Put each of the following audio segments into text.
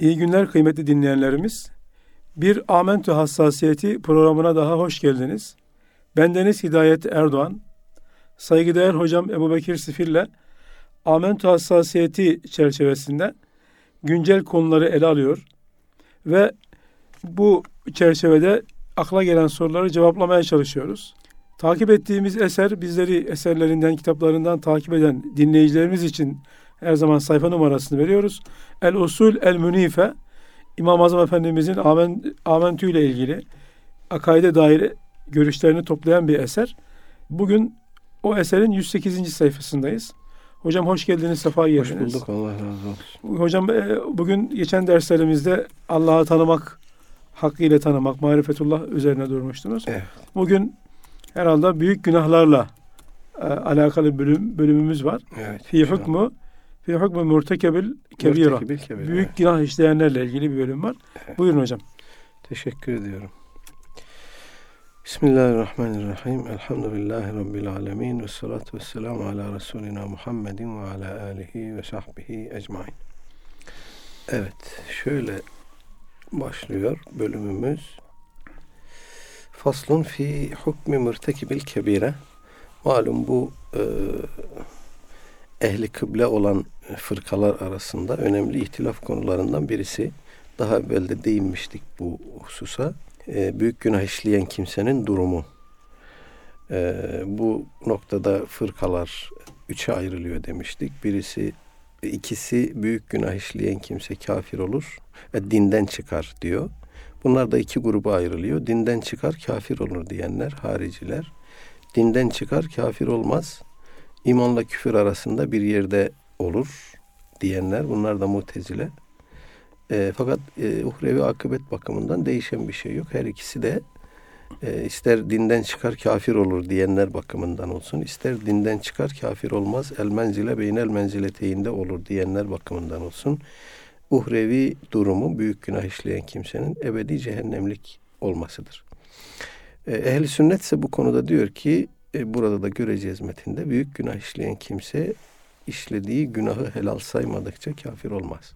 İyi günler kıymetli dinleyenlerimiz. Bir Amentü Hassasiyeti programına daha hoş geldiniz. Bendeniz Hidayet Erdoğan. Saygıdeğer hocam Ebubekir Sifir'le Amentü Hassasiyeti çerçevesinde güncel konuları ele alıyor. Ve bu çerçevede akla gelen soruları cevaplamaya çalışıyoruz. Takip ettiğimiz eser, bizleri eserlerinden, kitaplarından takip eden dinleyicilerimiz için her zaman sayfa numarasını veriyoruz. El-Usul el-Münife, İmam-ı Azam Efendimizin Amentü ile ilgili akaide dair görüşlerini toplayan bir eser. Bugün o eserin 108. sayfasındayız. Hocam hoş geldiniz, sefa geldiniz. Hoş bulduk, Allah razı olsun. Hocam bugün geçen derslerimizde Allah'ı tanımak, hakkıyla tanımak, marifetullah üzerine durmuştunuz. Evet. Bugün herhalde büyük günahlarla alakalı bölümümüz var. Evet. Fi hukmu murtekebil kebira. Büyük günah işleyenlerle ilgili bir bölüm var. Evet. Buyurun hocam. Teşekkür ediyorum. Bismillahirrahmanirrahim. Elhamdülillahi Rabbil alemin. Ve salatu ve selamu ala Resulina Muhammedin ve ala alihi ve sahbihi ecmain. Evet. Şöyle başlıyor bölümümüz. Faslun fi hukmi murtekibil kebire. Malum bu ehli kıble olan fırkalar arasında önemli ihtilaf konularından birisi. Daha evvel de değinmiştik bu hususa. Büyük günah işleyen kimsenin durumu. Bu noktada fırkalar üçe ayrılıyor demiştik. İkisi büyük günah işleyen kimse kafir olur ve dinden çıkar diyor. Bunlar da iki gruba ayrılıyor. Dinden çıkar, kafir olur diyenler, hariciler. Dinden çıkar, kafir olmaz. İmanla küfür arasında bir yerde olur diyenler. Bunlar da Mu'tezile. Fakat uhrevi akıbet bakımından değişen bir şey yok. Her ikisi de ister dinden çıkar, kafir olur diyenler bakımından olsun, ister dinden çıkar, kafir olmaz, el menzile beynel menzileteyinde olur diyenler bakımından olsun. Uhrevi durumu büyük günah işleyen kimsenin ebedi cehennemlik olmasıdır. Ehl-i sünnet ise bu konuda diyor ki, burada da göreceğiz metinde, büyük günah işleyen kimse işlediği günahı helal saymadıkça kafir olmaz.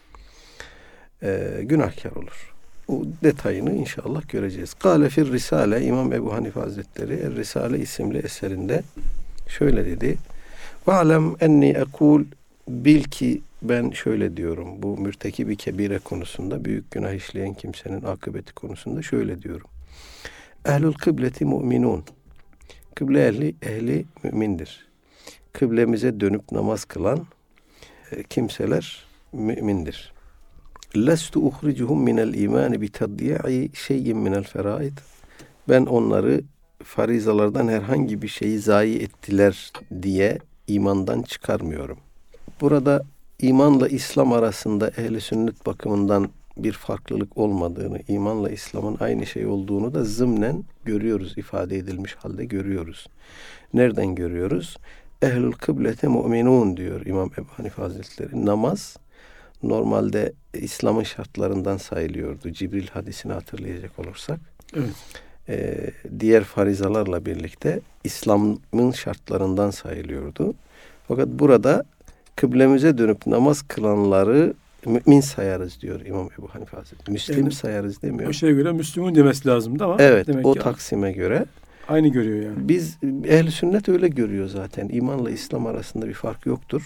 Günahkar olur. Bu detayını inşallah göreceğiz. Kâle fir Risale, İmam Ebu Hanife Hazretleri Risale isimli eserinde şöyle dedi. Ve'lem enni ekul, bil ki ben şöyle diyorum. Bu mürtekibi kebire konusunda, büyük günah işleyen kimsenin akıbeti konusunda şöyle diyorum. Ehlül kıbleti mu'minun. Kıble ehli mümindir. Kıblemize dönüp namaz kılan kimseler mümindir. Lestu uhricuhum minel imani bi tadyi'i şey'in minel feraid. Ben onları farizalardan herhangi bir şeyi zayi ettiler diye imandan çıkarmıyorum. Burada imanla İslam arasında ehli sünnet bakımından bir farklılık olmadığını, imanla İslam'ın aynı şey olduğunu da zımnen görüyoruz, ifade edilmiş halde görüyoruz. Nereden görüyoruz? Ehlül kıblete mu'minun diyor İmam Ebu Hanife Hazretleri. Namaz normalde İslam'ın şartlarından sayılıyordu. Cibril hadisini hatırlayacak olursak. Evet. Diğer farizalarla birlikte İslam'ın şartlarından sayılıyordu. Fakat burada kıblemize dönüp namaz kılanları mümin sayarız diyor İmam Ebu Hanife Hazretleri. Müslim sayarız demiyor. O şeye göre Müslüm'ün demesi lazımdı ama. Evet, demek o ki taksime göre. Aynı görüyor yani. Biz ehl-i sünnet öyle görüyor zaten. İmanla İslam arasında bir fark yoktur.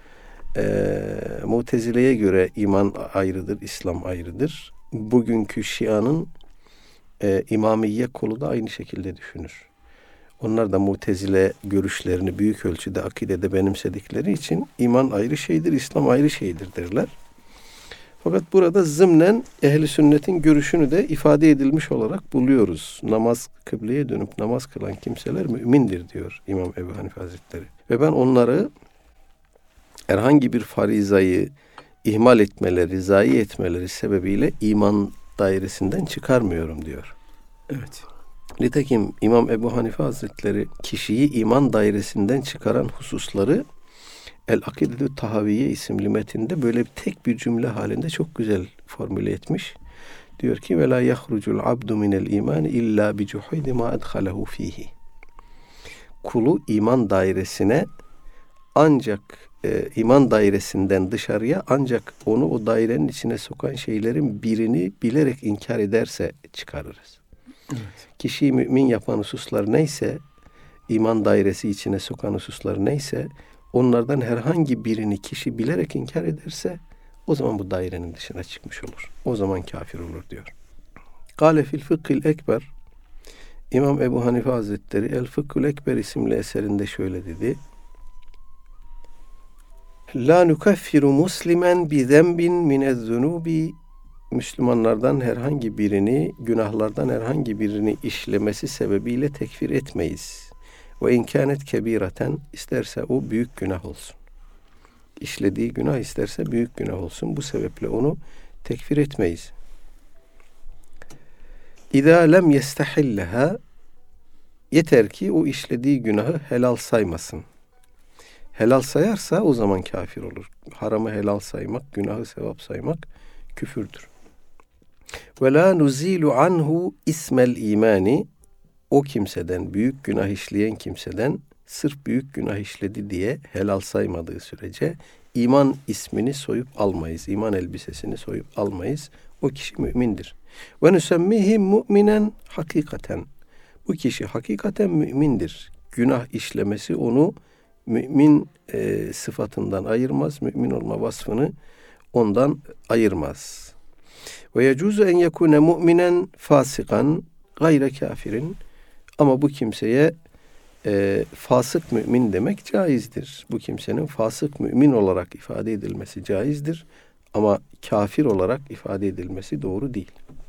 Mu'tezile'ye göre iman ayrıdır, İslam ayrıdır. Bugünkü Şia'nın İmamiye kolu da aynı şekilde düşünür. Onlar da Mu'tezile görüşlerini büyük ölçüde akidede benimsedikleri için iman ayrı şeydir, İslam ayrı şeydir derler. Fakat burada zımnen ehl-i sünnetin görüşünü de ifade edilmiş olarak buluyoruz. Kıbleye dönüp namaz kılan kimseler mümindir diyor İmam Ebu Hanife Hazretleri. Ve ben onları herhangi bir farizayı ihmal etmeleri, zayi etmeleri sebebiyle iman dairesinden çıkarmıyorum diyor. Evet. Nitekim İmam Ebu Hanife Hazretleri kişiyi iman dairesinden çıkaran hususları El-Akidetü Tahaviye isimli metinde böyle tek bir cümle halinde çok güzel formüle etmiş. Diyor ki ve la yahrucul abdu minel iman illa bi cuhudi ma adhalahu fihi. Kulu iman dairesine ancak iman dairesinden dışarıya ancak onu o dairenin içine sokan şeylerin birini bilerek inkar ederse çıkarırız. Evet. Kişiyi mümin yapan hususlar neyse, iman dairesi içine sokan hususlar neyse, onlardan herhangi birini kişi bilerek inkar ederse o zaman bu dairenin dışına çıkmış olur. O zaman kafir olur diyor. Kâle fil fıkhil ekber, İmam Ebu Hanife Hazretleri El Fıkhul Ekber isimli eserinde şöyle dedi. La nukeffiru muslimen bi zenbin minez-zunubi, Müslümanlardan herhangi birini, günahlardan herhangi birini işlemesi sebebiyle tekfir etmeyiz. Ve inkânet kebîraten, isterse o büyük günah olsun. İşlediği günah isterse büyük günah olsun. Bu sebeple onu tekfir etmeyiz. İzâ lem yestahilleha, yeter ki o işlediği günahı helal saymasın. Helal sayarsa o zaman kafir olur. Haramı helal saymak, günahı sevap saymak küfürdür. Ve la nuzilu anhu ismel imani, o kimseden, büyük günah işleyen kimseden sırf büyük günah işledi diye helal saymadığı sürece iman ismini soyup almayız. İman elbisesini soyup almayız. O kişi mümindir. Ve nusemmihim mu'minen hakikaten. Bu kişi hakikaten mümindir. Günah işlemesi onu mümin sıfatından ayırmaz. Mümin olma vasfını ondan ayırmaz. Ve yecuzu en yekune mu'minen fasikan gayre kafirin. Ama bu kimseye fasık mümin demek caizdir. Bu kimsenin fasık mümin olarak ifade edilmesi caizdir. Ama kafir olarak ifade edilmesi doğru değil.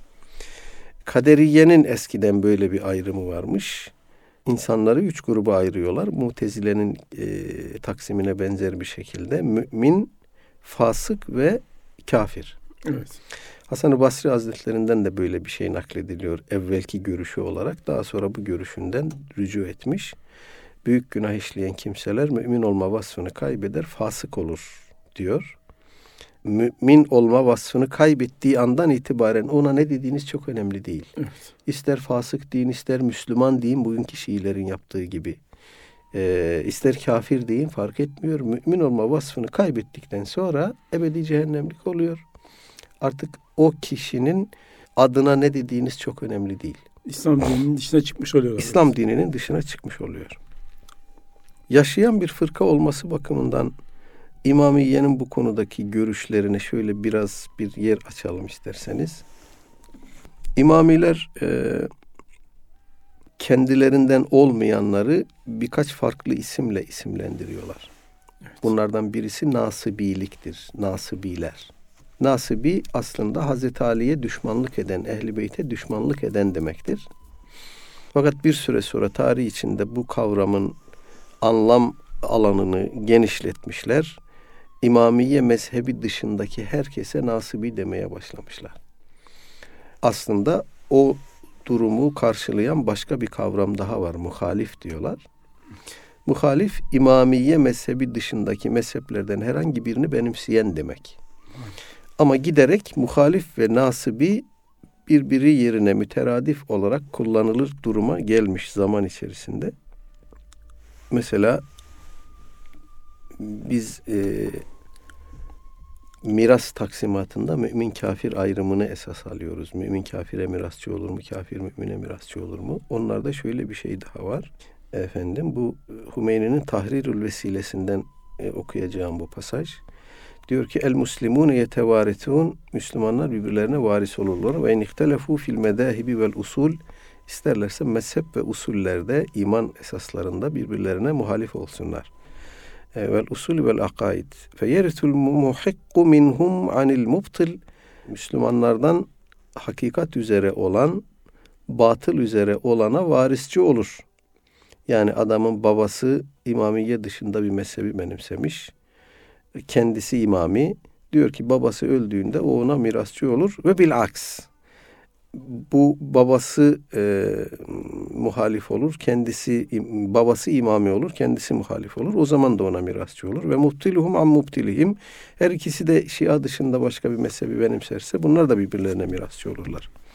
Kaderiyenin eskiden böyle bir ayrımı varmış. İnsanları 3 gruba ayırıyorlar. Mutezile'nin taksimine benzer bir şekilde mümin, fasık ve kafir. Evet. Hasan-ı Basri Hazretlerinden de böyle bir şey naklediliyor. Evvelki görüşü olarak. Daha sonra bu görüşünden rücu etmiş. Büyük günah işleyen kimseler mümin olma vasfını kaybeder, fasık olur diyor. Mümin olma vasfını kaybettiği andan itibaren ona ne dediğiniz çok önemli değil. Evet. İster fasık deyin, ister Müslüman deyin, bugünkü Şiilerin yaptığı gibi. İster kafir deyin, fark etmiyor. Mümin olma vasfını kaybettikten sonra ebedi cehennemlik oluyor. Artık o kişinin adına ne dediğiniz çok önemli değil. İslam dininin dışına çıkmış oluyor. İslam dininin dışına çıkmış oluyor. Yaşayan bir fırka olması bakımından İmamiye'nin bu konudaki görüşlerine şöyle biraz bir yer açalım isterseniz. İmamiler kendilerinden olmayanları birkaç farklı isimle isimlendiriyorlar. Evet. Bunlardan birisi nasibiliktir, nasibiler. Nasibi aslında Hazreti Ali'ye düşmanlık eden, Ehl-i Beyt'e düşmanlık eden demektir. Fakat bir süre sonra tarih içinde bu kavramın anlam alanını genişletmişler. İmamiye mezhebi dışındaki herkese nasibi demeye başlamışlar. Aslında o durumu karşılayan başka bir kavram daha var. Muhalif diyorlar. Muhalif, İmamiye mezhebi dışındaki mezheplerden herhangi birini benimseyen demek. Ama giderek muhalif ve nasibi birbiri yerine müteradif olarak kullanılır duruma gelmiş zaman içerisinde. Mesela biz miras taksimatında mümin kafir ayrımını esas alıyoruz. Mümin kafire mirasçı olur mu? Kafir mümine mirasçı olur mu? Onlarda şöyle bir şey daha var. Efendim, bu Hümeyni'nin Tahrirül Vesilesinden okuyacağım bu pasaj. Diyor ki el muslimune yetevaritun, Müslümanlar birbirlerine varis olurlar ve inihtelefu fil medahibi vel usul, isterlerse mezhep ve usullerde, iman esaslarında birbirlerine muhalif olsunlar. Vel usul vel akaid fe yeritul muhikku minhum anil mubtil, Müslümanlardan hakikat üzere olan batıl üzere olana varisçi olur. Yani adamın babası İmamiye dışında bir mezhebi benimsemiş. Kendisi imami, diyor ki babası öldüğünde o ona mirasçı olur ve bilaks. Bu babası muhalif olur, kendisi babası imami olur, kendisi muhalif olur. O zaman da ona mirasçı olur ve mubtiluhum an mubtilihim. Her ikisi de Şia dışında başka bir mezhebi benimserse bunlar da birbirlerine mirasçı olurlar.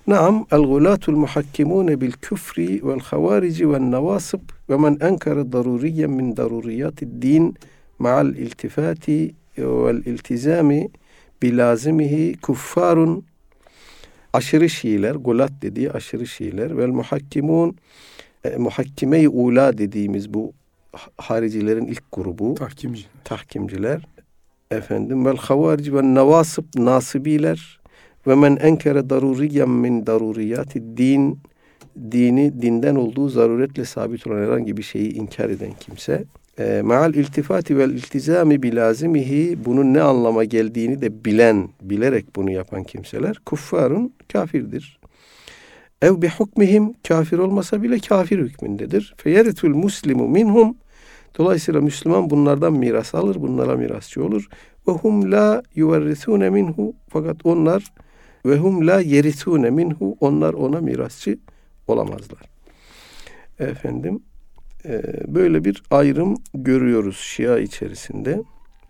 Naam, el-gulatul muhakkimune bil küfri vel havarici vel nevasıb ve men enkara daruriyen min daruriyatid din ma'al iltifati vel iltizami bilazimihi kuffarun. Aşırı Şiiler, gulat dediği aşırı Şiiler vel muhakkimun, muhakkime-i ula dediğimiz bu haricilerin ilk grubu. Tahkimciler. Efendim, vel havarici vel nevasıb, nasibiler ve men enkere daruriyen min daruriyatid din, dini dinden olduğu zaruretle sabit olan herhangi bir şeyi inkar eden kimse, ma'al iltifati vel iltizami bilazimihi, bunun ne anlama geldiğini de bilerek bunu yapan kimseler kuffarun, kafirdir. Ev bi hukmihim, kafir olmasa bile kafir hükmündedir. Feyeritul muslimu minhum, dolayısıyla Müslüman bunlardan miras alır, bunlara mirasçı olur. Ve hum la yuverrisune minhu, fakat onlar ve hum la yerisune minhu, onlar ona mirasçı olamazlar. Efendim, böyle bir ayrım görüyoruz Şia içerisinde.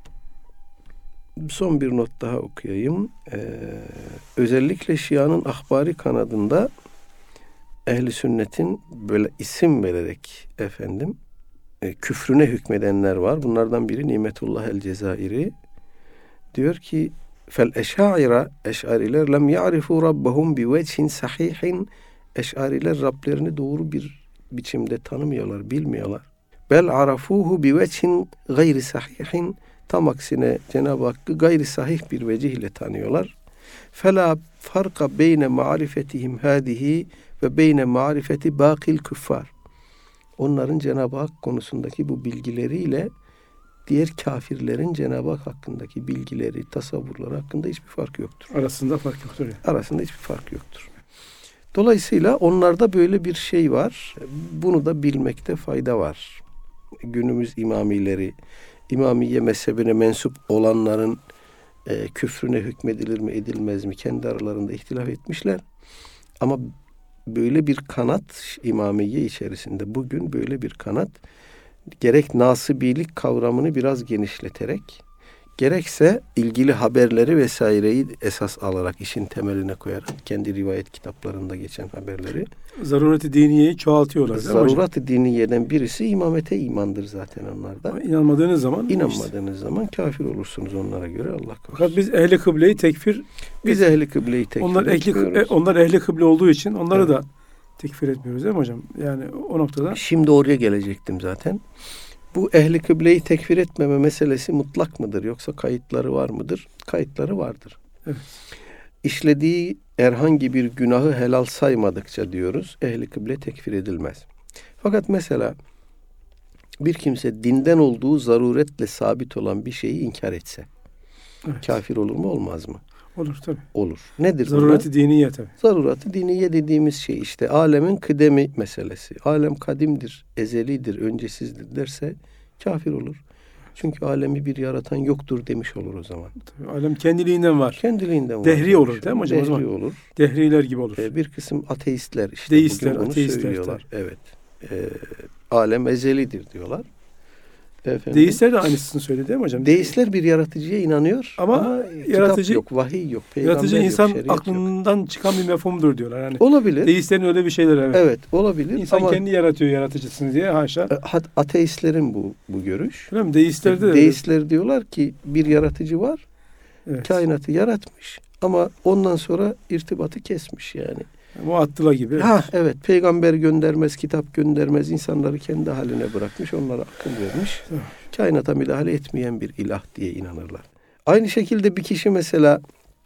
Son bir not daha okuyayım. Özellikle Şia'nın ahbari kanadında ehli sünnetin böyle isim vererek küfrüne hükmedenler var. Bunlardan biri Nimetullah el-Cezairi. Diyor ki fel eş'aira, eş'ariler lem ya'rifu rabbahum bi vechin sahihin, eş'ariler Rablerini doğru bir biçimde tanımıyorlar, bilmiyorlar. Bel arafuhu bi vechin gayri sahihin, tam aksine Cenab-ı Hakk'ı gayri sahih bir vecih ile tanıyorlar. Fela farka beyne marifetihim hadihi ve beyne marifeti bakil küffar. Onların Cenab-ı Hak konusundaki bu bilgileriyle diğer kafirlerin Cenab-ı Hak hakkındaki bilgileri, tasavvurları hakkında hiçbir fark yoktur. Arasında fark yoktur. Yani. Arasında hiçbir fark yoktur. Dolayısıyla onlarda böyle bir şey var. Bunu da bilmekte fayda var. Günümüz imamileri, İmamiye mezhebine mensup olanların küfrüne hükmedilir mi edilmez mi kendi aralarında ihtilaf etmişler. Ama böyle bir kanat İmamiye içerisinde bugün böyle bir kanat gerek nasibilik kavramını biraz genişleterek gerekse ilgili haberleri vesaireyi esas alarak işin temeline koyarak kendi rivayet kitaplarında geçen haberleri zaruret-i diniyeyi çoğaltıyorlar. Zaruret-i diniyeden birisi imamete imandır zaten onlarda. Ama inanmadığınız zaman kafir olursunuz onlara göre, Allah korusun. Fakat biz ehli kıbleyi tekfir onlar ehli kıble olduğu için onları da tekfir etmiyoruz değil mi hocam? Yani o noktada. Şimdi oraya gelecektim zaten. Bu ehli kıbleyi tekfir etmeme meselesi mutlak mıdır yoksa kayıtları var mıdır? Kayıtları vardır. Evet. İşlediği herhangi bir günahı helal saymadıkça diyoruz ehli kıble tekfir edilmez. Fakat mesela bir kimse dinden olduğu zaruretle sabit olan bir şeyi inkar etse kafir olur mu olmaz mı? Olur tabii. Olur. Nedir zaruret-i diniye tabii. Zaruret-i diniye dediğimiz şey işte alemin kıdemi meselesi. Alem kadimdir, ezelidir, öncesizdir derse kafir olur. Çünkü alemi bir yaratan yoktur demiş olur o zaman. Tabii, alem kendiliğinden var. Kendiliğinden var. Dehri olur değil mi hocam? Dehri olur. Dehriler gibi olur. Bir kısım ateistler işte deistler, bugün bunu söylüyorlar. Tabii. Evet. Alem ezelidir diyorlar. Deistler de aynısını söyledi değil mi hocam? Deistler bir yaratıcıya inanıyor ama yaratıcı kitap yok, vahiy yok, peygamber yaratıcı yok, insan aklından çıkan bir mefhumdur diyorlar. Yani olabilir. Deistlerin öyle bir şeyler evet. Olabilir. İnsan kendi yaratıyor yaratıcısını diye haşa. Ateistlerin bu görüş. Öyle mi? Deistler diyorlar ki bir yaratıcı var. Evet. Kainatı yaratmış ama ondan sonra irtibatı kesmiş yani. Muattila gibi. Evet. Peygamber göndermez, kitap göndermez. İnsanları kendi haline bırakmış. Onlara akıl vermiş. Kainata müdahale etmeyen bir ilah diye inanırlar. Aynı şekilde bir kişi mesela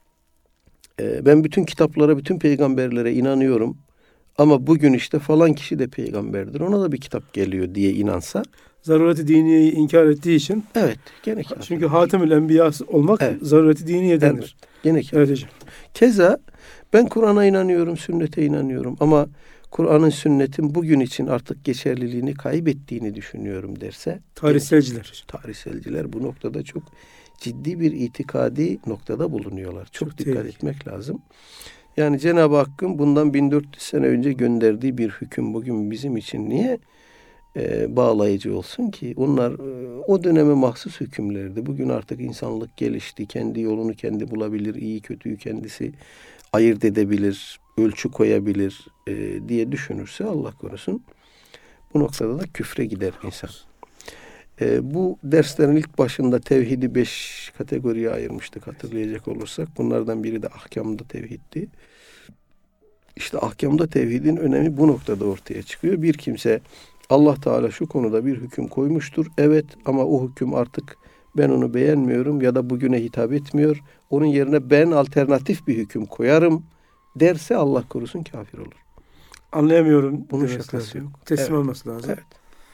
ben bütün kitaplara, bütün peygamberlere inanıyorum ama bugün işte falan kişi de peygamberdir. Ona da bir kitap geliyor diye inansa. Zaruret-i diniyeyi inkar ettiği için. Evet. Gene kafir. Çünkü Hatemül Enbiya olmak zaruret-i diniye denir. Evet. Gene kafir. Evet hocam. Keza ben Kur'an'a inanıyorum, sünnete inanıyorum ama Kur'an'ın, sünnetin bugün için artık geçerliliğini kaybettiğini düşünüyorum derse. Tarihselciler bu noktada çok ciddi bir itikadi noktada bulunuyorlar. Çok dikkat etmek lazım. Yani Cenab-ı Hakk'ın bundan 1400 sene önce gönderdiği bir hüküm bugün bizim için niye bağlayıcı olsun ki? Onlar o döneme mahsus hükümlerdi. Bugün artık insanlık gelişti. Kendi yolunu kendi bulabilir. İyi kötüyü kendisi ayırt edebilir. ölçü koyabilir diye düşünürse Allah korusun bu noktada da küfre gider insan. Bu derslerin ilk başında tevhidi 5 kategoriye ayırmıştık hatırlayacak olursak. Bunlardan biri de ahkamda tevhiddi. İşte ahkamda tevhidin önemi bu noktada ortaya çıkıyor. Bir kimse Allah Teala şu konuda bir hüküm koymuştur. Evet ama o hüküm artık ben onu beğenmiyorum ya da bugüne hitap etmiyor. Onun yerine ben alternatif bir hüküm koyarım derse Allah korusun kafir olur. Anlayamıyorum. Bunun şakası yok. Teslim olması lazım. Evet.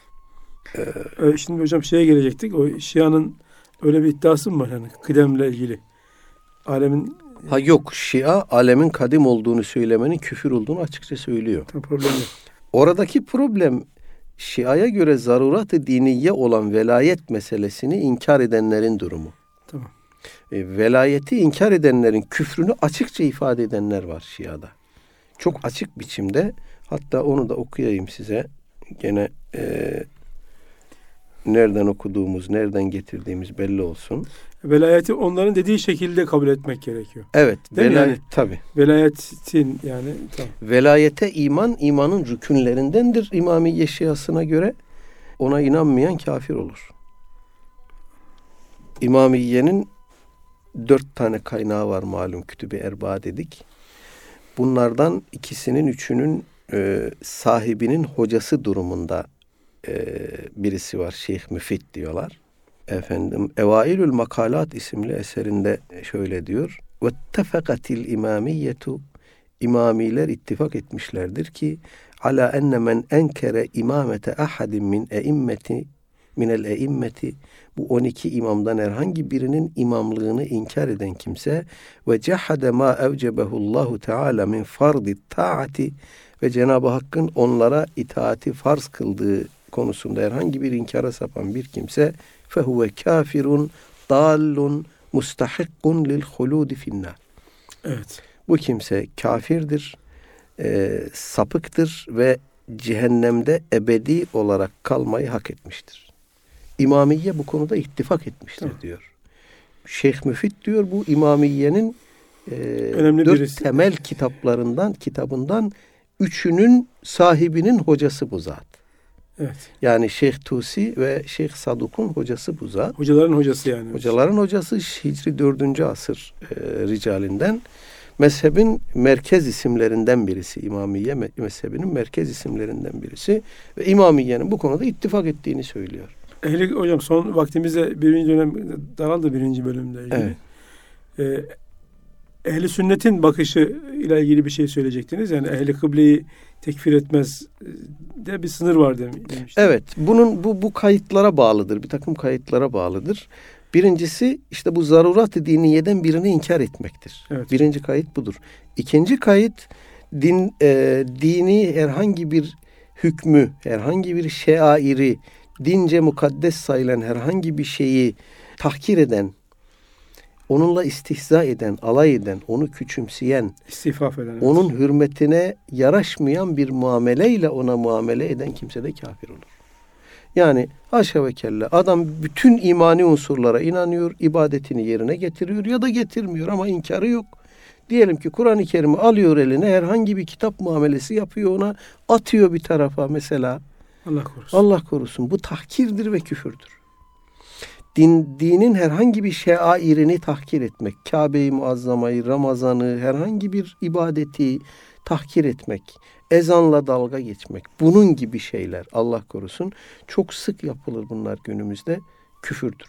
Şimdi hocam şeye gelecektik. O Şia'nın öyle bir iddiası mı var yani kıdemle ilgili? Alemin Yok. Şia alemin kadim olduğunu söylemenin küfür olduğunu açıkça söylüyor. Problem yok. Oradaki problem Şia'ya göre zarurat-ı diniye olan velayet meselesini inkar edenlerin durumu. Tamam. Velayeti inkar edenlerin küfrünü açıkça ifade edenler var Şia'da. Çok açık biçimde. Hatta onu da okuyayım size. Gene nereden okuduğumuz, nereden getirdiğimiz belli olsun. Velayeti onların dediği şekilde kabul etmek gerekiyor. Evet. Yani, tabii. Velayetin yani tamam. Velayete iman, imanın rükünlerindendir İmamiye Şiasına göre. Ona inanmayan kafir olur. İmamiye'nin 4 tane kaynağı var malum Kütüb-i Erba dedik. Bunlardan ikisinin, üçünün sahibinin hocası durumunda birisi var. Şeyh Müfid diyorlar. Evailül Makalat isimli eserinde şöyle diyor. Vettefekatil imamiyetu İmamiler ittifak etmişlerdir ki ala enne men enkere imamete ahadin minel eimmeti bu 12 imamdan herhangi birinin imamlığını inkar eden kimse ve cehade ma evcebehullahu teala min fardi taati ve Cenab-ı Hakk'ın onlara itaati farz kıldığı konusunda herhangi bir inkara sapan bir kimse fehuve kafirun dallun mustahikkun lil huludi finnar. Evet. Bu kimse kafirdir, sapıktır ve cehennemde ebedi olarak kalmayı hak etmiştir. İmamiye bu konuda ittifak etmiştir diyor. Şeyh Müfid diyor bu İmamiye'nin önemli 4 birisi. temel kitabından 3'ünün sahibinin hocası bu zat. Evet. Yani Şeyh Tusi ve Şeyh Saduk'un hocası bu zat. Hocaların hocası yani. Hocaların hocası Hicri 4. asır ricalinden. Mezhebin merkez isimlerinden birisi. İmamiye mezhebinin merkez isimlerinden birisi. Ve İmamiye'nin bu konuda ittifak ettiğini söylüyor. Hocam son vaktimizde birinci dönem daraldı birinci bölümde ilgili. Evet. Ehli sünnetin bakışı ile ilgili bir şey söyleyecektiniz. Yani ehli kıbleyi tekfir etmez de bir sınır var demiştim. Evet. Bunun bu kayıtlara bağlıdır. Bir takım kayıtlara bağlıdır. Birincisi işte bu zarurat-ı diniyeden birini inkar etmektir. Evet. Birinci kayıt budur. İkinci kayıt dini herhangi bir hükmü, herhangi bir şairi, dince mukaddes sayılan herhangi bir şeyi tahkir eden, onunla istihza eden, alay eden, onu küçümseyen, istifaf eden, evet. Onun hürmetine yaraşmayan bir muameleyle ona muamele eden kimse de kafir olur. Yani haşa ve kella adam bütün imani unsurlara inanıyor, ibadetini yerine getiriyor ya da getirmiyor ama inkarı yok. Diyelim ki Kur'an-ı Kerim'i alıyor eline, herhangi bir kitap muamelesi yapıyor, ona atıyor bir tarafa mesela. Allah korusun. Allah korusun. Bu tahkirdir ve küfürdür. Dinin herhangi bir şairini tahkir etmek, Kabe-i Muazzama'yı, Ramazan'ı, herhangi bir ibadeti tahkir etmek, ezanla dalga geçmek, bunun gibi şeyler Allah korusun çok sık yapılır bunlar günümüzde, küfürdür.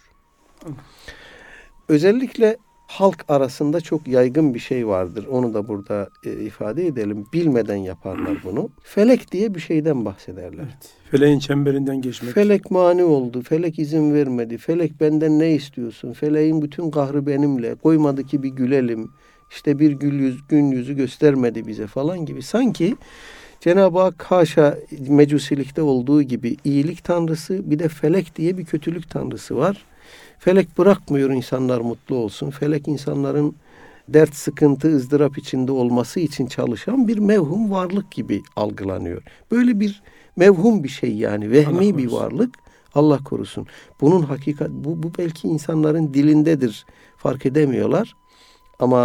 Özellikle halk arasında çok yaygın bir şey vardır. Onu da burada ifade edelim. Bilmeden yaparlar bunu. Felek diye bir şeyden bahsederler. Evet. Feleğin çemberinden geçmek. Felek mani oldu. Felek izin vermedi. Felek benden ne istiyorsun? Feleğin bütün kahrı benimle. Koymadı ki bir gülelim. İşte bir gün yüzü göstermedi bize falan gibi. Sanki Cenab-ı Hak haşa mecusilikte olduğu gibi iyilik tanrısı, bir de felek diye bir kötülük tanrısı var. Felek bırakmıyor insanlar mutlu olsun. Felek insanların dert, sıkıntı, ızdırap içinde olması için çalışan bir mevhum varlık gibi algılanıyor. Böyle bir mevhum bir şey yani. Vehmi bir varlık. Allah korusun. Bunun hakikat, bu belki insanların dilindedir. Fark edemiyorlar. Ama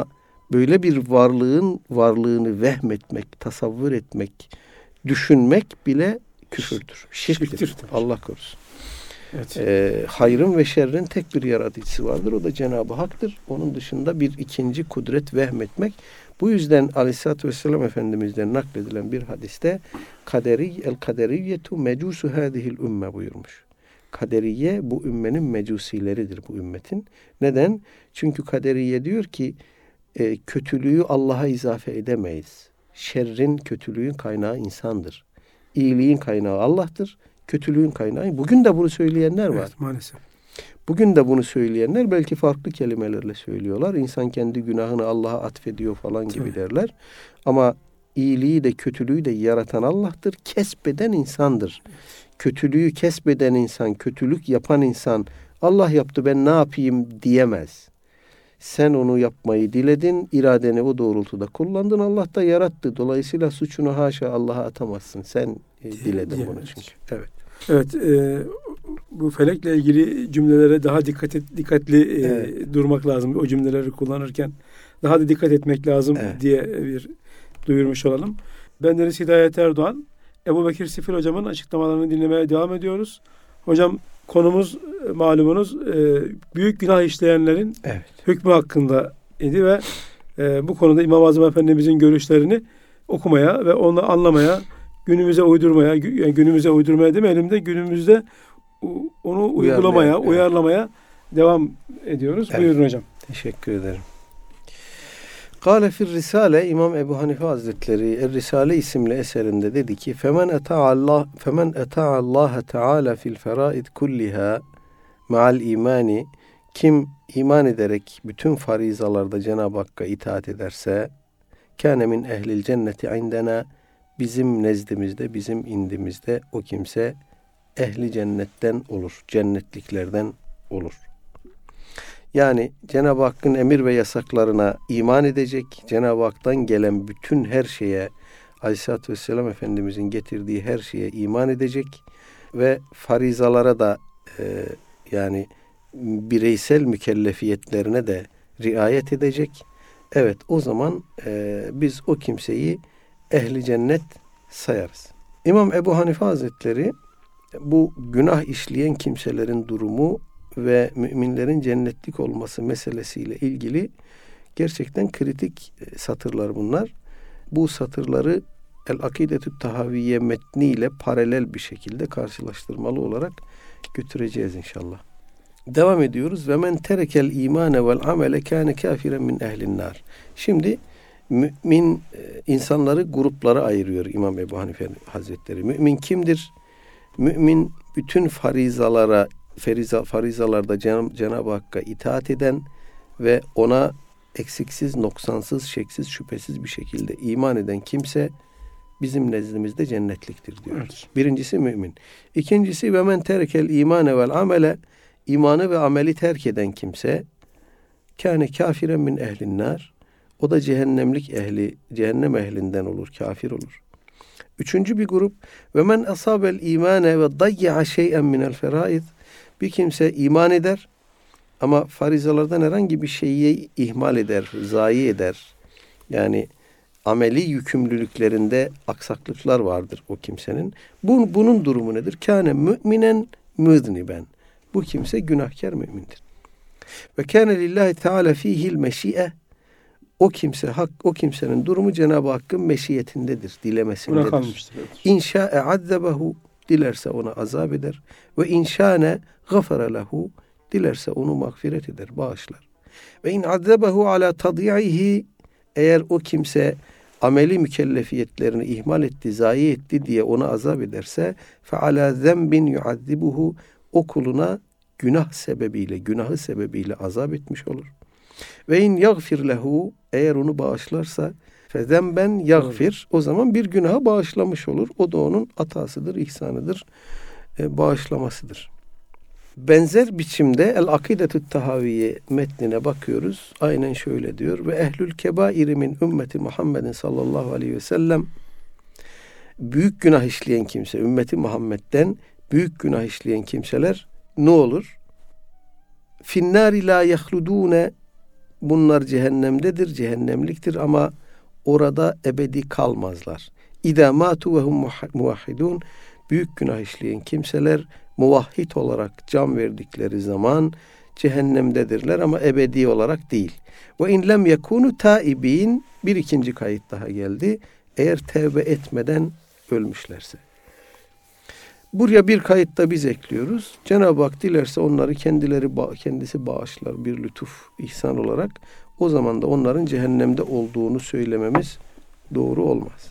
böyle bir varlığını vehmetmek, tasavvur etmek, düşünmek bile küfürdür. Şirktir. Allah korusun. Evet. Hayrın ve şerrin tek bir yaratıcısı vardır. O da Cenab-ı Hak'tır. Onun dışında bir ikinci kudret vehmetmek. Bu yüzden Aleyhisselatü Vesselam Efendimiz'den nakledilen bir hadiste el-kaderiyyetu mecusu hadihil ümme buyurmuş. Kaderiye bu ümmenin mecusileridir, bu ümmetin. Neden? Çünkü kaderiye diyor ki kötülüğü Allah'a izafe edemeyiz. Şerrin, kötülüğün kaynağı insandır. İyiliğin kaynağı Allah'tır. Kötülüğün kaynağı. Bugün de bunu söyleyenler var. Evet, maalesef. Bugün de bunu söyleyenler belki farklı kelimelerle söylüyorlar. İnsan kendi günahını Allah'a atfediyor falan gibi derler. Ama iyiliği de kötülüğü de yaratan Allah'tır. Kesbeden insandır. Kötülüğü kesbeden insan, kötülük yapan insan Allah yaptı ben ne yapayım diyemez. Sen onu yapmayı diledin, iradeni o doğrultuda kullandın, Allah da yarattı. Dolayısıyla suçunu haşa Allah'a atamazsın. Sen diledin bunu çünkü. Evet. Evet, bu felekle ilgili cümlelere daha dikkatli durmak lazım. O cümleleri kullanırken daha da dikkat etmek lazım diye bir duyurmuş olalım. Bendeniz Hidayet Erdoğan, Ebubekir Sifil hocamın açıklamalarını dinlemeye devam ediyoruz. Hocam konumuz malumunuz büyük günah işleyenlerin hükmü hakkında idi ve bu konuda İmam-ı Azam Efendimizin görüşlerini okumaya ve onu anlamaya, günümüze uydurmaya demeyelim de günümüzde onu uyarlamaya devam ediyoruz. Evet. Buyurun hocam. Teşekkür ederim. Kâle fir Risale, İmam Ebu Hanife Hazretleri Risale isimli eserinde dedi ki femen eta'a Allah Teala fil feraid kulliha ma'al imani, kim iman ederek bütün farizalarda Cenab-ı Hakk'a itaat ederse kâne min ehlil cenneti indena, bizim nezdimizde, bizim indimizde o kimse ehli cennetten olur, cennetliklerden olur. Yani Cenab-ı Hakk'ın emir ve yasaklarına iman edecek, Cenab-ı Hak'tan gelen bütün her şeye, Aleyhisselatü Vesselam Efendimizin getirdiği her şeye iman edecek ve farizalara da yani bireysel mükellefiyetlerine de riayet edecek. Evet, o zaman biz o kimseyi ehli cennet sayarız. İmam Ebu Hanife Hazretleri bu günah işleyen kimselerin durumu ve müminlerin cennetlik olması meselesiyle ilgili gerçekten kritik satırlar bunlar. Bu satırları El-Akidetü Tahaviyye metniyle paralel bir şekilde karşılaştırmalı olarak götüreceğiz inşallah. Devam ediyoruz. Ve men terekel imane vel amele kâne kâfiren min ehlin nar. Şimdi mümin insanları gruplara ayırıyor İmam Ebu Hanife Hazretleri. Mümin kimdir? Mümin bütün farizalarda Cenab-ı Hakk'a itaat eden ve ona eksiksiz, noksansız, şeksiz, şüphesiz bir şekilde iman eden kimse bizim nezdimizde cennetliktir diyoruz. Evet. Birincisi mümin. İkincisi ve men terekel imane vel amele, imanı ve ameli terk eden kimse kâne kâfiren min ehlin nar, o da cehennem ehlinden olur, kafir olur. Üçüncü bir grup ve men asabel imane ve dayya şey'en minel feraid, bir kimse iman eder ama farizalardan herhangi bir şeyi ihmal eder, zayi eder. Yani ameli yükümlülüklerinde aksaklıklar vardır o kimsenin. Bunun durumu nedir? Kâne müminen müzniben. Bu kimse günahkar mümindir. Ve kâne lillahi teâlâ fîhil meşi'e. O kimsenin durumu Cenab-ı Hakk'ın meşiyetindedir, dilemesindedir. İnşa'e azzebehu, dilerse ona azap eder. Ve inşâne gafara lehu, dilerse onu mağfiret eder, bağışlar. Ve in azzebehu ala tadyihi, eğer o kimse ameli mükellefiyetlerini ihmal etti, zayi etti diye ona azap ederse fe ala zembin yuazzibuhu, o kuluna günahı sebebiyle azap etmiş olur. Ve in yagfir lehu, eğer onu bağışlarsa fe zemben yagfir, o zaman bir günaha bağışlamış olur. O da onun atasıdır, ihsanıdır, bağışlamasıdır. Benzer biçimde El-Akidetü Tahaviyye metnine bakıyoruz. Aynen şöyle diyor. Ve ehlül kebairi min ümmeti Muhammedin sallallahu aleyhi ve sellem, büyük günah işleyen kimse, ümmeti Muhammed'den büyük günah işleyen kimseler ne olur? Finnâri lâ yehludûne, bunlar cehennemdedir, cehennemliktir ama orada ebedi kalmazlar. İdâ mâtu ve hum muvahhidûn. Büyük günah işleyen kimseler muvahhid olarak can verdikleri zaman cehennemdedirler ama ebedi olarak değil. Ve in lem yekûnû taibîn. Bir ikinci kayıt daha geldi. Eğer tevbe etmeden ölmüşlerse. Buraya bir kayıt da biz ekliyoruz. Cenab-ı Hak dilerse onları kendisi bağışlar bir lütuf, ihsan olarak. O zaman da onların cehennemde olduğunu söylememiz doğru olmaz.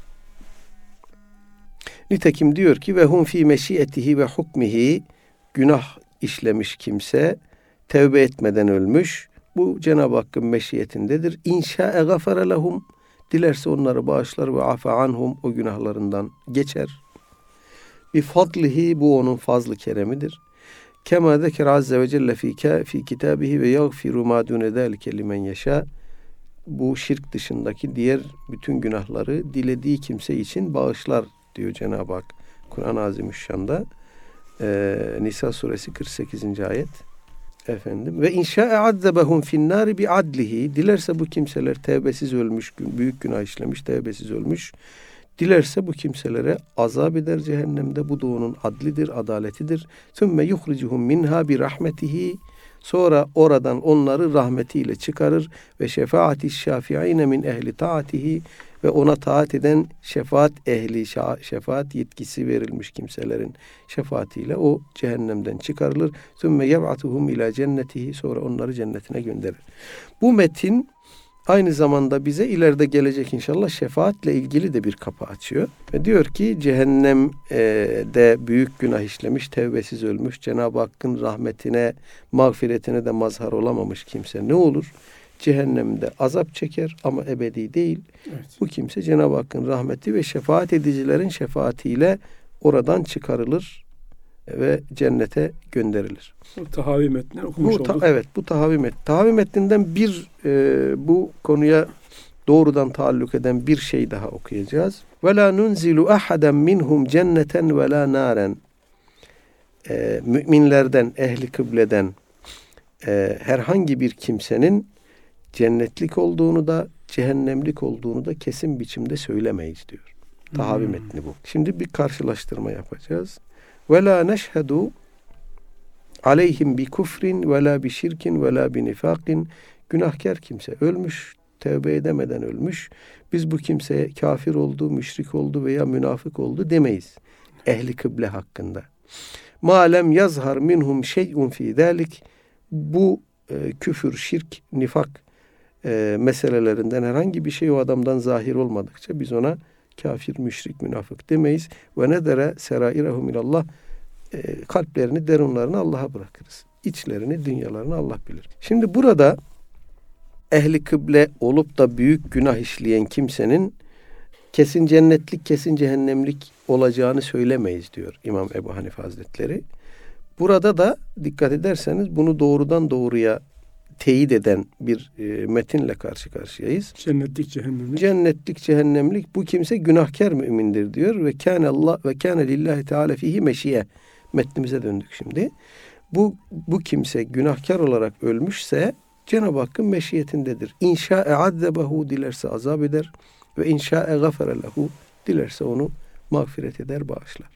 Nitekim diyor ki ve hum fi meşiyetihi ve hukmihi, günah işlemiş kimse tevbe etmeden ölmüş. Bu Cenab-ı Hakk'ın meşiyetindedir. İnşa'e gafara lehum, dilerse onları bağışlar ve afa anhum, o günahlarından geçer. Bi fadlihi, bu onun fazlı keremidir. Kema zeker azze ve celle fi kitabihi ve yaghfiru ma dune zalike limen yasha. Bu şirk dışındaki diğer bütün günahları dilediği kimse için bağışlar diyor Cenab-ı Hak Kur'an-ı Azimüşşan'da. Nisa suresi 48. ayet. Efendim ve inşa'e azzebehum finnâri bi adlihi, dilerse bu kimseler tevbesiz ölmüş, büyük günah işlemiş, tevbesiz ölmüş. Dilerse bu kimselere azap eder cehennemde. Bu da onun adlidir, adaletidir. Sümme yuhricuhum minha bi rahmetihi. Sonra oradan onları rahmetiyle çıkarır ve şefaati şafiine min ehli taatihi, ve ona taat eden şefaat ehli, şefaat yetkisi verilmiş kimselerin şefaatiyle o cehennemden çıkarılır. Sümme yeb'atuhum ila cennetihi, sonra onları cennetine gönderir. Bu metin aynı zamanda bize ileride gelecek inşallah şefaatle ilgili de bir kapı açıyor. Ve diyor ki cehennemde büyük günah işlemiş, tevbesiz ölmüş, Cenab-ı Hakk'ın rahmetine, mağfiretine de mazhar olamamış kimse ne olur? Cehennemde azap çeker ama ebedi değil. Evet. Bu kimse Cenab-ı Hakk'ın rahmeti ve şefaat edicilerin şefaatiyle oradan çıkarılır ve cennete gönderilir. Tahavi metni okumuş olduk. Evet, bu tahavi metni. Tahavi metninden bir bu konuya doğrudan taalluk eden bir şey daha okuyacağız. Ve la nunzilu ahaden minhum cenneten ve la naren. Müminlerden, ehli kıbleden herhangi bir kimsenin cennetlik olduğunu da cehennemlik olduğunu da kesin biçimde söylemeyiz diyor. Tahavi metni bu. Şimdi bir karşılaştırma yapacağız. Ve la neşhedû aleyhim bi kufrin ve la bi şirkin ve la bi nifakin. Günahkar kimse ölmüş, tevbe edemeden ölmüş. Biz bu kimseye kafir oldu, müşrik oldu veya münafık oldu demeyiz. Ehli kıble hakkında. Ma lem yazhar minhum şey'un fi zalik. Bu küfür, şirk, nifak meselelerinden herhangi bir şey o adamdan zahir olmadıkça biz ona kafir, müşrik, münafık demeyiz. Ve nedere serairehum ilallah. Kalplerini, derunlarını Allah'a bırakırız. İçlerini, dünyalarını Allah bilir. Şimdi burada ehli kıble olup da büyük günah işleyen kimsenin kesin cennetlik, kesin cehennemlik olacağını söylemeyiz diyor İmam Ebu Hanife Hazretleri. Burada da dikkat ederseniz bunu doğrudan doğruya teyit eden bir metinle karşı karşıyayız. Cennetlik, cehennemlik. Cennetlik, cehennemlik, bu kimse günahkar mümindir diyor ve kâne lillahi teâlâ fihi meşiye. Metnimize döndük şimdi. Bu kimse günahkar olarak ölmüşse Cenab-ı Hakk'ın meşiyetindedir. İnşa'e azzebehu, dilerse azap eder ve inşa'e gafere lehu, dilerse onu mağfiret eder, bağışlar.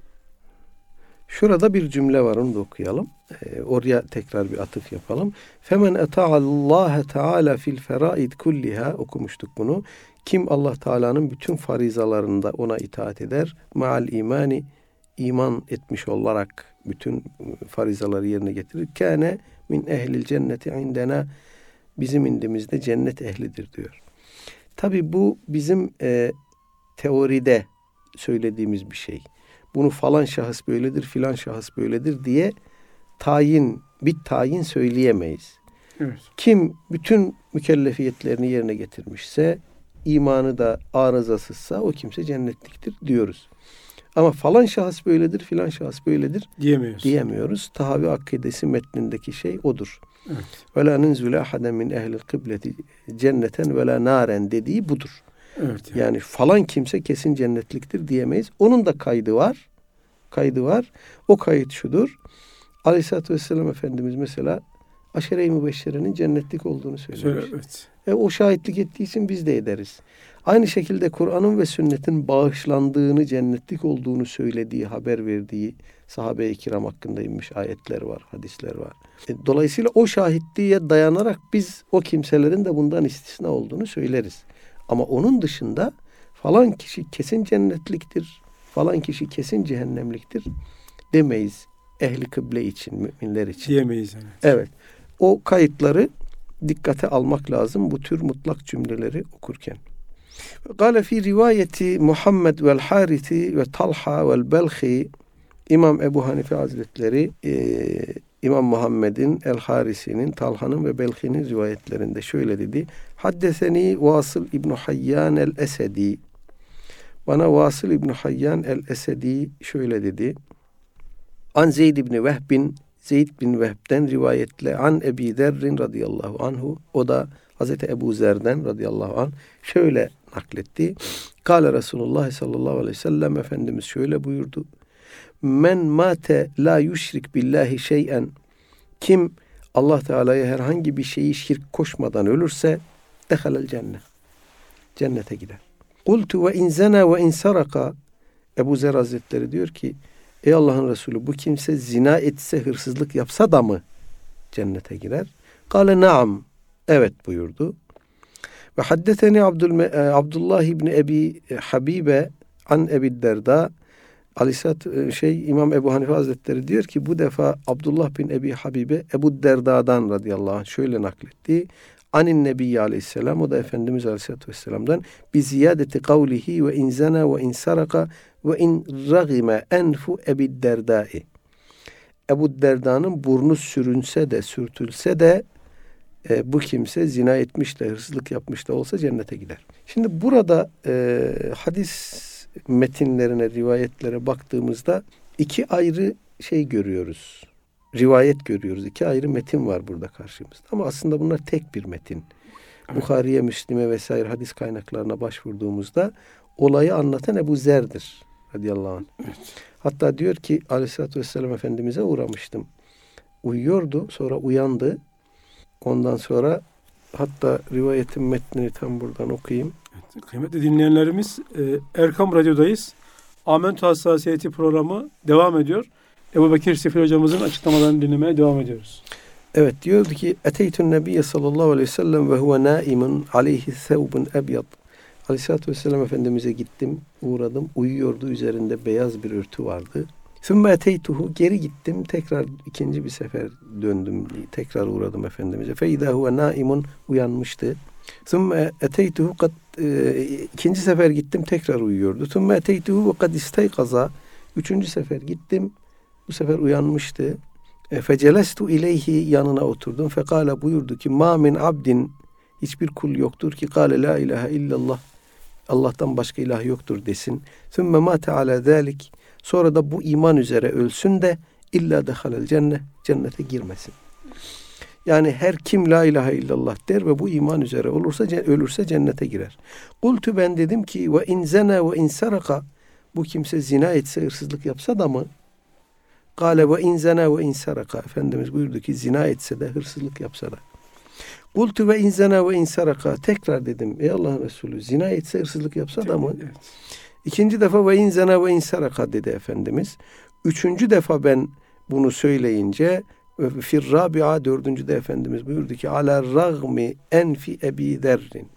Şurada bir cümle var, onu da okuyalım. Oraya tekrar bir atıf yapalım. Femen eta'allâhe teâlâ fil feraid kulliha, okumuştuk bunu. Kim Allah Teala'nın bütün farizalarında ona itaat eder, ma'al imani, iman etmiş olarak bütün farizaları yerine getirir. Kâne min ehlil cenneti indena, bizim indimizde cennet ehlidir diyor. Tabi bu bizim teoride söylediğimiz bir şey. Bunu falan şahıs böyledir, filan şahıs böyledir diye bir tayin söyleyemeyiz. Evet. Kim bütün mükellefiyetlerini yerine getirmişse, imanı da arızasızsa o kimse cennetliktir diyoruz. Ama falan şahıs böyledir, filan şahıs böyledir diyemiyoruz. Tahavi akidesi metnindeki şey odur. Ve la nunzile ahaden min ehlil kıbleti cenneten ve la naren dediği budur. Evet, yani falan kimse kesin cennetliktir diyemeyiz. Onun da kaydı var. O kayıt şudur. Aleyhisselatü Vesselam Efendimiz mesela Aşere-i mübeşşerenin cennetlik olduğunu söylemiş. Evet. O şahitlik ettiği için biz de ederiz. Aynı şekilde Kur'an'ın ve sünnetin bağışlandığını, cennetlik olduğunu söylediği, haber verdiği sahabe-i kiram hakkında inmiş ayetler var, hadisler var. Dolayısıyla o şahitliğe dayanarak biz o kimselerin de bundan istisna olduğunu söyleriz. Ama onun dışında falan kişi kesin cennetliktir, falan kişi kesin cehennemliktir demeyiz. Ehli kıble için, müminler için. Diyemeyiz. Evet. O kayıtları dikkate almak lazım bu tür mutlak cümleleri okurken. Kâle fî rivayeti Muhammed vel Hâriti ve Talha vel Belhi, İmam Ebu Hanife Hazretleri İmam Muhammed'in, El Harisi'nin, Talha'nın ve Belhi'nin rivayetlerinde şöyle dedi. Haddeseni Vasıl İbn Hayyan el Esedi. Bana Vasıl İbn Hayyan el Esedi şöyle dedi. An Zeyd ibn Vehbin, Zeyd bin Vehb'den rivayetle an Ebi Zerrin radıyallahu anhu, o da Hazreti Ebu Zer'den radıyallahu anh şöyle nakletti. Kâle Resulullah sallallahu aleyhi ve sellem, Efendimiz şöyle buyurdu. Men mate la yüşrik billahi şey'en, kim Allah Teala'ya herhangi bir şeyi şirk koşmadan ölürse dehalel cennet, cennete gider. Kultu ve in zena ve in saraka, Ebu Zer Hazretleri diyor ki ey Allah'ın Resulü, bu kimse zina etse, hırsızlık yapsa da mı cennete girer? Kâle naam, evet buyurdu. Ve haddeteni Abdullah ibn Ebi Habibe an Ebi Derda, İmam Ebu Hanife Hazretleri diyor ki bu defa Abdullah bin Ebi Habibe Ebu Derda'dan radıyallahu anh şöyle nakletti. Anin Nebiyyi aleyhisselam, o da Efendimiz aleyhisselatü vesselam'dan bi ziyadeti kavlihi ve in zena ve in saraka ve in ragime enfu Ebi Derdai. Ebu Derda'nın burnu sürünse de sürtülse de bu kimse zina etmiş de hırsızlık yapmış da olsa cennete gider. Şimdi burada hadis metinlerine, rivayetlere baktığımızda iki ayrı şey görüyoruz. Rivayet görüyoruz. İki ayrı metin var burada karşımızda. Ama aslında bunlar tek bir metin. Evet. Bukhari'ye, Müslim'e vesaire hadis kaynaklarına başvurduğumuzda olayı anlatan Ebu Zer'dir radıyallahu anh. Evet. Hatta diyor ki aleyhissalatü vesselam Efendimiz'e uğramıştım. Uyuyordu, sonra uyandı. Ondan sonra hatta rivayetin metnini tam buradan okuyayım. Evet, kıymetli dinleyenlerimiz, Erkam Radyo'dayız. Amentü Hassasiyeti programı devam ediyor. Ebu Bekir Sifil hocamızın açıklamalarını dinlemeye devam ediyoruz. Evet, diyordu ki Eteytün Nebiyye sallallahu aleyhi ve sellem ve huve naimun aleyhi thevbun ebyad. Aleyhisselatü vesselam Efendimiz'e gittim, uğradım. Uyuyordu, üzerinde beyaz bir örtü vardı. Sümme eteytuhu, geri gittim, tekrar ikinci bir sefer döndüm, tekrar uğradım Efendimiz'e. Fe idâ huve naimun, uyanmıştı. Sümme eteytuhu ikinci sefer gittim, tekrar uyuyordu. Sümme eteytuhu ve kad istaykaza, üçüncü sefer gittim, bu sefer uyanmıştı. Fecelestu ileyhi, yanına oturdum. Fekala, buyurdu ki ma min abdin, hiçbir kul yoktur ki kâle la ilahe illallah, Allah'tan başka ilah yoktur desin. Sümme mâte alâ zâlik, sonra da bu iman üzere ölsün de illa dehalel cennet, cennete girmesin. Yani her kim la ilahe illallah der ve bu iman üzere ölürse cennete girer. Kultu, ben dedim ki ve in zena ve in saraka, bu kimse zina etse, hırsızlık yapsa da mı? Kâle ve in zena ve in saraka, Efendimiz buyurdu ki zina etse de hırsızlık yapsa da. Kultu ve in zena ve in saraka, tekrar dedim ey Allah'ın Resulü, zina etse, hırsızlık yapsa da mı? Evet. İkinci defa ve in zena ve in saraka dedi Efendimiz. Üçüncü defa ben bunu söyleyince fir rabi'a, dördüncü de Efendimiz buyurdu ki ala ragmi enfi Ebi Zerrin.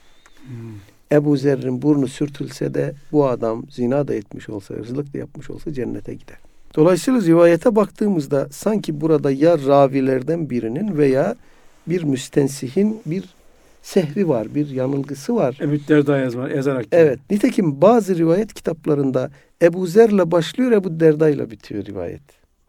Ebu Zer'in burnu sürtülse de bu adam zina da etmiş olsa, hırsızlık da yapmış olsa cennete gider. Dolayısıyla rivayete baktığımızda sanki burada ya ravilerden birinin veya bir müstensihin bir sehvi var, bir yanılgısı var. Ebu Derda yazarak. Evet. Nitekim bazı rivayet kitaplarında Ebu Zer'le başlıyor, Ebu Derda ile bitiyor rivayet.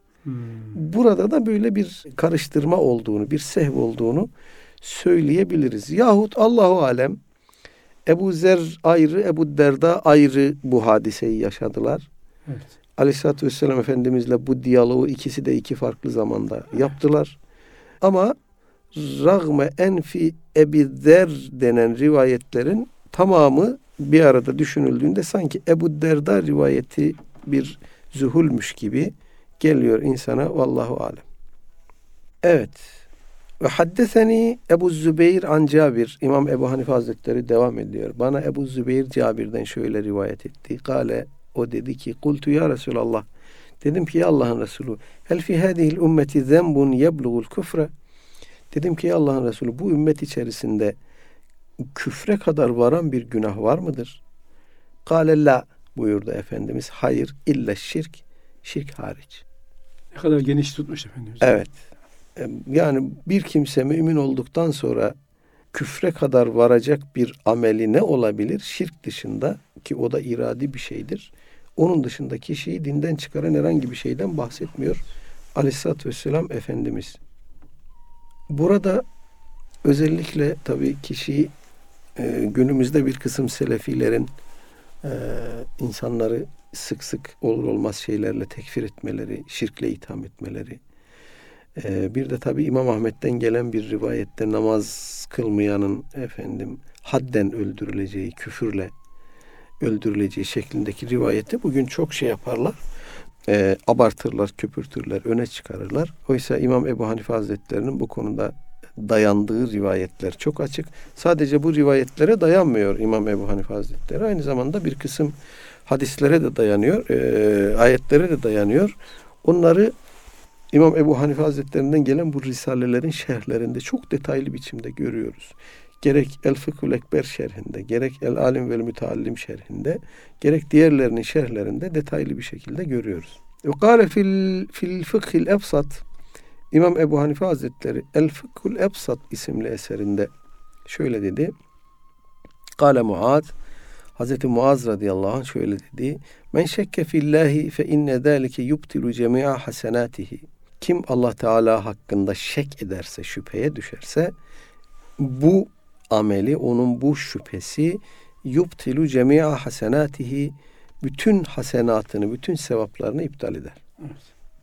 Burada da böyle bir karıştırma olduğunu, bir sehv olduğunu söyleyebiliriz. Yahut Allahu alem Ebu Zer ayrı, Ebu Derda ayrı bu hadiseyi yaşadılar. Evet. Aleyhisselatü Vesselam Efendimizle bu diyaloğu ikisi de iki farklı zamanda yaptılar. Ama ragme enfi Ebi Zer denen rivayetlerin tamamı bir arada düşünüldüğünde sanki Ebu Derda rivayeti bir zuhulmüş gibi geliyor insana, vallahu alem. Evet. Ve haddeseni Ebu Zübeyir an Cabir. İmam Ebu Hanife Hazretleri devam ediyor. Bana Ebu Zübeyir Cabir'den şöyle rivayet etti. Kale, o dedi ki, kultu ya Resulallah. Dedim ki ya Allah'ın Resulü, hel fi hadihil ümmeti zenbun yeblugul küfre. Dedim ki ya Allah'ın Resulü, bu ümmet içerisinde küfre kadar varan bir günah var mıdır? Kale la, buyurdu Efendimiz. Hayır, illa şirk, şirk hariç. Ne kadar geniş tutmuş Efendimiz. Evet. Yani bir kimse mümin olduktan sonra küfre kadar varacak bir ameli ne olabilir? Şirk dışında, ki o da iradi bir şeydir. Onun dışında kişiyi dinden çıkaran herhangi bir şeyden bahsetmiyor Aleyhisselatü Vesselam Efendimiz. Burada özellikle tabii kişi günümüzde bir kısım selefilerin insanları sık sık olur olmaz şeylerle tekfir etmeleri, şirkle itham etmeleri. Bir de tabii İmam Ahmet'ten gelen bir rivayette namaz kılmayanın hadden öldürüleceği, küfürle öldürüleceği şeklindeki rivayette bugün çok şey yaparlar. Abartırlar, köpürtürler, öne çıkarırlar. Oysa İmam Ebu Hanife Hazretleri'nin bu konuda dayandığı rivayetler çok açık. Sadece bu rivayetlere dayanmıyor İmam Ebu Hanife Hazretleri. Aynı zamanda bir kısım hadislere de dayanıyor, ayetlere de dayanıyor. Onları İmam Ebu Hanife Hazretlerinden gelen bu risalelerin şerhlerinde çok detaylı biçimde görüyoruz. Gerek El Fıkhul Ekber şerhinde, gerek El Alim vel Müteallim şerhinde, gerek diğerlerinin şerhlerinde detaylı bir şekilde görüyoruz. Ve kâle fil fıkhil ebsat, İmam Ebu Hanife Hazretleri El Fıkhul Ebsat isimli eserinde şöyle dedi. Kâle Muaz, Hazreti Muaz radıyallahu anh şöyle dedi. Men şekke fillahi fe inne zâlike yubtilu cemi'a hasenâtihi. Kim Allah Teala hakkında şek ederse, şüpheye düşerse, bu ameli, onun bu şüphesi yubtilu cemi'a hasenâtihi, bütün hasenatını, bütün sevaplarını iptal eder. Evet.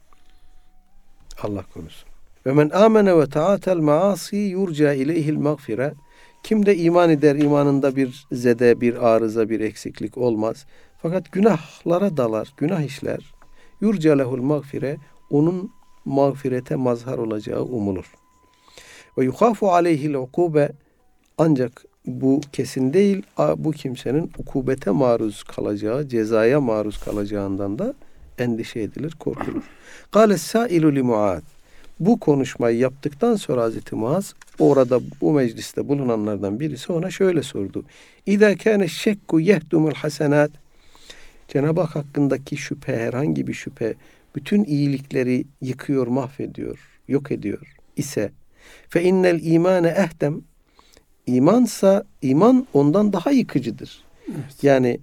Allah korusun. Ve men amene ve ta'atel maasi yurca ileyhil mağfire. Kim de iman eder, imanında bir zede, bir arıza, bir eksiklik olmaz. Fakat günahlara dalar, günah işler. Yurca lehul mağfire, onun mağfirete mazhar olacağı umulur. Ve yuhafu aleyhil ukube, ancak bu kesin değil, bu kimsenin ukubete maruz kalacağı, cezaya maruz kalacağından da endişe edilir, korkulur. Kâle sâilu li Muaz. Bu konuşmayı yaptıktan sonra Hazreti Muaz, orada bu mecliste bulunanlardan birisi ona şöyle sordu. İzâ kâne şekku yehdumul hasenât. Cenab-ı Hak hakkındaki şüphe, herhangi bir şüphe, bütün iyilikleri yıkıyor, mahvediyor, yok ediyor ise fe innel imâne ehdem. İmansa, iman ondan daha yıkıcıdır. Evet. Yani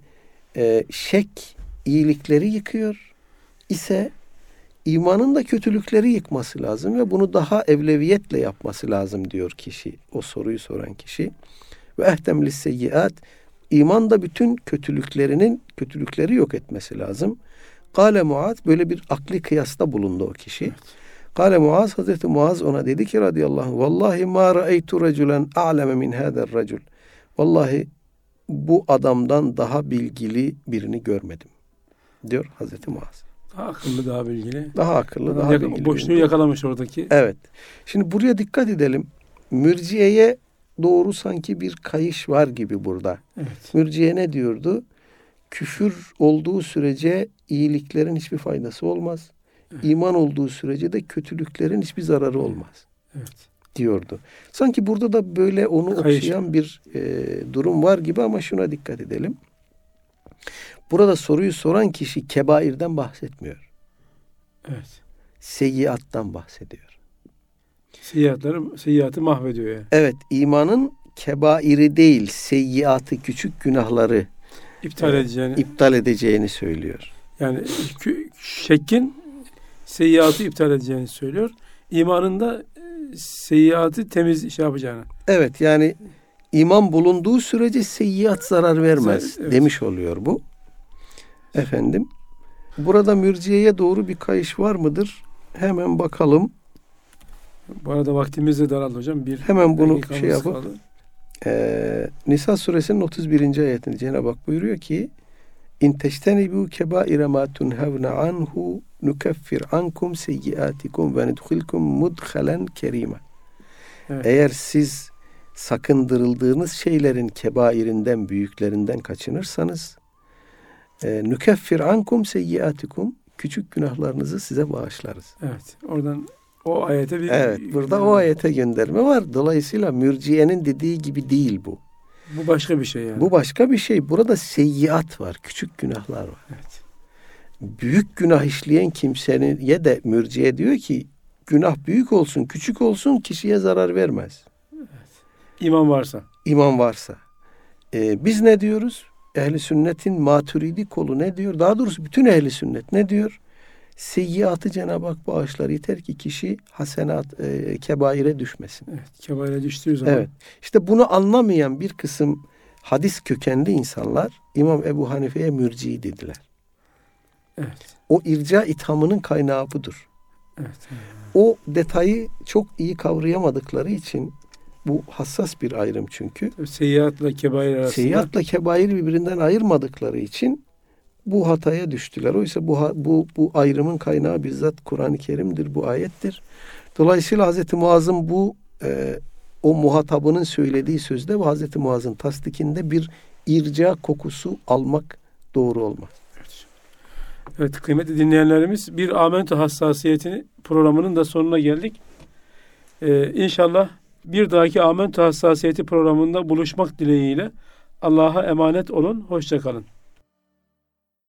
şek iyilikleri yıkıyor ise imanın da kötülükleri yıkması lazım ve bunu daha evleviyetle yapması lazım diyor kişi, o soruyu soran kişi. Ve ehdem lisseyyiat, iman da bütün kötülükleri yok etmesi lazım. Kâle Muaz, böyle bir akli kıyasta bulundu o kişi. Evet. Kâle Muaz, Hazreti Muaz ona dedi ki radıyallahu anh, vallahi ma ra'eytu raculen a'leme min hâder racul. Vallahi bu adamdan daha bilgili birini görmedim, diyor Hazreti Muaz. Daha akıllı, daha bilgili. Daha akıllı, daha bilgili. Boşluğu yakalamış oradaki. Evet. Şimdi buraya dikkat edelim. Mürciyeye doğru sanki bir kayış var gibi burada. Evet. Mürciye ne diyordu? Küfür olduğu sürece iyiliklerin hiçbir faydası olmaz. Evet. İman olduğu sürece de kötülüklerin hiçbir zararı olmaz. Evet. Diyordu. Sanki burada da böyle onu okşayan bir durum var gibi, ama şuna dikkat edelim. Burada soruyu soran kişi kebairden bahsetmiyor. Evet. Seyyiattan bahsediyor. Seyyiatı mahvediyor yani. Evet, imanın kebairi değil, seyyiatı, küçük günahları iptal edeceğini söylüyor. Yani şekkin seyyiatı iptal edeceğini söylüyor. İmanında seyyiatı temiz yapacağını. Evet, yani iman bulunduğu sürece seyyiat zarar vermez, evet, demiş oluyor bu. Efendim, burada mürciyeye doğru bir kayış var mıdır? Hemen bakalım. Bu arada vaktimiz de daraldı hocam. Hemen bunu yapıp Nisa suresinin 31. ayetinde Cenab-ı Hak buyuruyor ki İn teştenibu kebaire ma tunhavne anhu nukeffir ankum seyyiatikum ve nedhilkum mudhalen kerima. Evet. Eğer siz sakındırıldığınız şeylerin kebairinden, büyüklerinden kaçınırsanız nükeffir ankum seyyiatikum, küçük günahlarınızı size bağışlarız. Evet. Oradan o ayete bir... Evet. Burada o ayete gönderme var. Dolayısıyla mürciyenin dediği gibi değil bu. Bu başka bir şey yani. Bu başka bir şey. Burada seyyiat var. Küçük günahlar var. Evet. Büyük günah işleyen kimseye de mürciye diyor ki günah büyük olsun, küçük olsun kişiye zarar vermez. İman varsa. İman varsa. Biz ne diyoruz? Ehli sünnetin maturidi kolu ne diyor? Daha doğrusu bütün ehli sünnet ne diyor? Seyyiatı Cenab-ı Hak bağışlar. Yeter ki kişi hasenat, kebaire düşmesin. Evet. Kebaire düştüğü zaman. Evet. İşte bunu anlamayan bir kısım hadis kökenli insanlar İmam Ebu Hanife'ye mürci dediler. Evet. O irca ithamının kaynağı budur. Evet. O detayı çok iyi kavrayamadıkları için, bu hassas bir ayrım çünkü. Seyyiatla kebair arasında. Seyyiatla kebair birbirinden ayırmadıkları için bu hataya düştüler. Oysa bu ayrımın kaynağı bizzat Kur'an-ı Kerim'dir, bu ayettir. Dolayısıyla Hazreti Muaz'ın o muhatabının söylediği sözde ve Hazreti Muaz'ın tasdikinde bir irca kokusu almak doğru olmaz. Evet, kıymetli dinleyenlerimiz, bir Amentü hassasiyetini programının da sonuna geldik. İnşallah bir dahaki Amentü hassasiyeti programında buluşmak dileğiyle Allah'a emanet olun. Hoşça kalın.